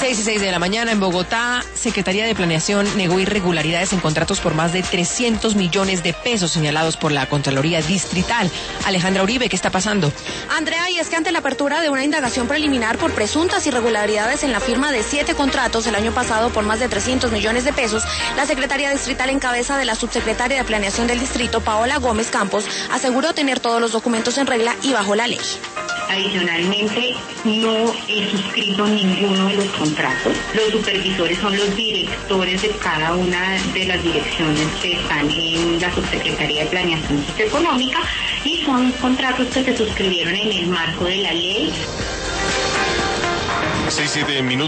6:06 de la mañana en Bogotá, Secretaría de Planeación negó irregularidades en contratos por más de 300 millones de pesos señalados por la Contraloría Distrital. Alejandra Uribe, ¿qué está pasando? Andrea, y es que ante la apertura de una indagación preliminar por presuntas irregularidades en la firma de 7 contratos el año pasado por más de 300 millones de pesos, la Secretaría Distrital en cabeza de la subsecretaria de Planeación del Distrito, Paola Gómez Campos, aseguró tener todos los documentos en regla y bajo la ley. Adicionalmente, no he suscrito ninguno de los contratos. Los supervisores son los directores de cada una de las direcciones que están en la Subsecretaría de Planeación Socioeconómica y son contratos que se suscribieron en el marco de la ley. 6-7 minutos.